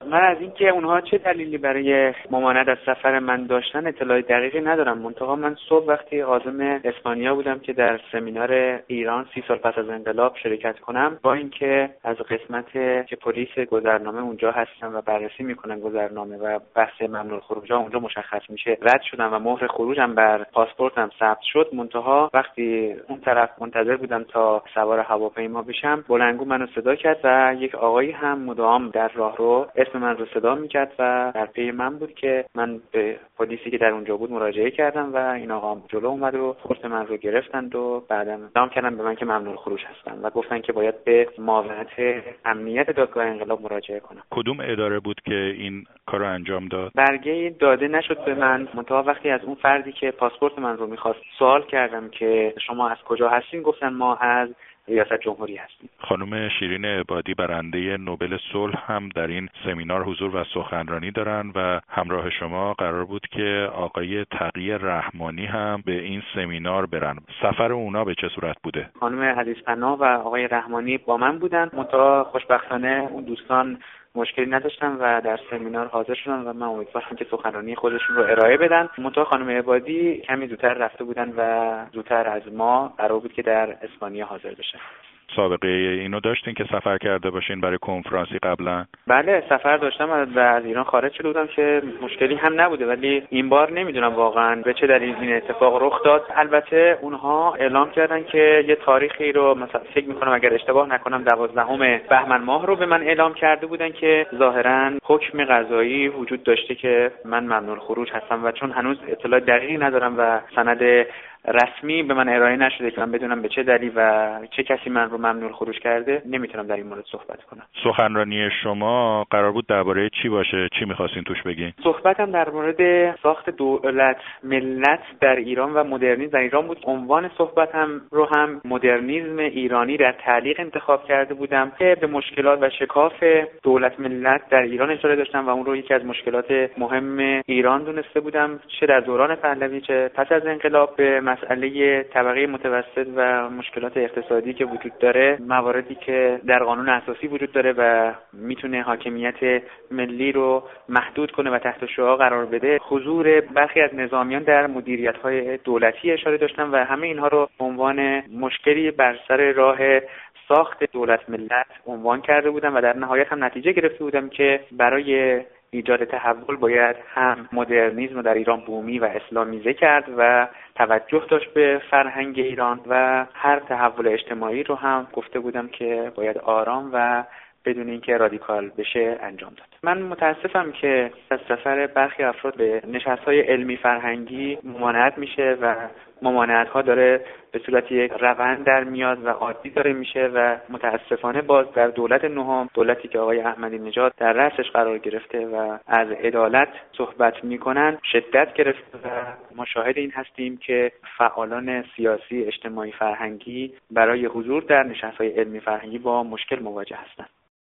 من از اینکه اونها چه دلیلی برای ممانعت از سفر من داشتن اطلاع دقیقی ندارم. منتها من صبح وقتی عازم اسپانیا بودم که در سمینار ایران 30 سال پس از انقلاب شرکت کنم، با اینکه از قسمت که پلیس گذرنامه اونجا هستن و بررسی میکنن گذرنامه و بحث ممنوع الخروج اونجا مشخص میشه، رد شدم و مهر خروجم بر پاسپورتم ثبت شد. منتها وقتی اون طرف منتظر بودم تا سوار هواپیما بشم، بلندگو منو صدا کرد و یک آقایی هم مدام در راهرو اسم من رو صدا میکرد و در پی من بود که من به پلیسی که در اونجا بود مراجعه کردم و این آقا جلو اومد و پاسپورت من رو گرفتند و بعداً اعلام کردن به من که ممنوع الخروج هستم و گفتن که باید به معاونت امنیت دادگاه انقلاب مراجعه کنم. کدوم اداره بود که این کارو انجام داد؟ برگه داده نشد به من. منتها وقتی از اون فردی که پاسپورت من رو می‌خواست سوال کردم که شما از کجا هستین، گفتن ما از ریاست جمهوری هستیم. خانم شیرین عبادی برنده نوبل صلح هم در این سمینار حضور و سخنرانی دارن و همراه شما قرار بود که آقای تقی رحمانی هم به این سمینار برن. سفر اونا به چه صورت بوده؟ خانم عزیزپناه و آقای رحمانی با من بودن. منتها خوشبختانه اون دوستان مشکلی نداشتن و در سمینار حاضر شدن و من امیدوارم که سخنرانی خودشون رو ارائه بدن. منتها خانم عبادی کمی زودتر رفته بودن و زودتر از ما قرار بود که در اسپانیا حاضر بشن. سابقه اینو داشتین که سفر کرده باشین برای کنفرانسی قبلا؟ بله سفر داشتم و از ایران خارج شده بودم که مشکلی هم نبوده، ولی این بار نمیدونم واقعا به چه دلیل این اتفاق رخ داد. البته اونها اعلام کردن که یه تاریخی رو، مثلا فکر میکنم اگر اشتباه نکنم 12 بهمن ماه رو به من اعلام کرده بودن که ظاهرا حکم قضایی وجود داشته که من ممنوع الخروج هستم و چون هنوز اطلاع دقیقی ندارم و سند رسمی به من ارائه نشده که من بدونم به چه دلیل و چه کسی من رو ممنوع الخروج کرده، نمیتونم در این مورد صحبت کنم. سخنرانی شما قرار بود درباره چی باشه؟ چی می‌خواستین توش بگین؟ صحبتم در مورد ساخت دولت ملت در ایران و مدرنیسم در ایران بود. عنوان صحبتم رو هم مدرنیسم ایرانی در تعلیق انتخاب کرده بودم که به مشکلات و شکاف دولت ملت در ایران اشاره داشتم و اون رو یکی از مشکلات مهم ایران دونسته بودم، چه در دوران پهلوی چه پس از انقلاب. به مسئله طبقه متوسط و مشکلات اقتصادی که وجود داره، مواردی که در قانون اساسی وجود داره و میتونه حاکمیت ملی رو محدود کنه و تحت شعاع قرار بده، حضور برخی از نظامیان در مدیریت‌های دولتی اشاره داشتم و همه اینها رو به عنوان مشکلی بر سر راه ساخت دولت ملت عنوان کرده بودم و در نهایت هم نتیجه گرفته بودم که برای ایجاد تحول باید هم مدرنیسم رو در ایران بومی و اسلامیزه کرد و توجه داشت به فرهنگ ایران و هر تحول اجتماعی رو هم گفته بودم که باید آرام و بدون اینکه رادیکال بشه انجام داد. من متاسفم که از سفر برخی افراد به نشست‌های علمی فرهنگی ممانعت میشه و ممانعت‌ها داره به صورت یک روند در میاد و عادی داره میشه و متاسفانه باز در دولت نهم، دولتی که آقای احمدی نژاد در رأسش قرار گرفته و از عدالت صحبت میکنن شدت گرفته و ما شاهد این هستیم که فعالان سیاسی، اجتماعی، فرهنگی برای حضور در نشست‌های علمی فرهنگی با مشکل مواجه هستند.